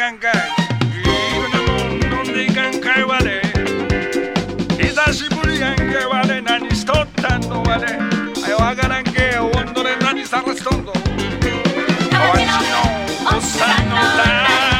やんかい。いろんなもん飲んでいかんかいわれ。久しぶりやんけわれ。何しとったんのわれ。あよわからんけ温度で何さらしとんの。おわちのおっさんの歌。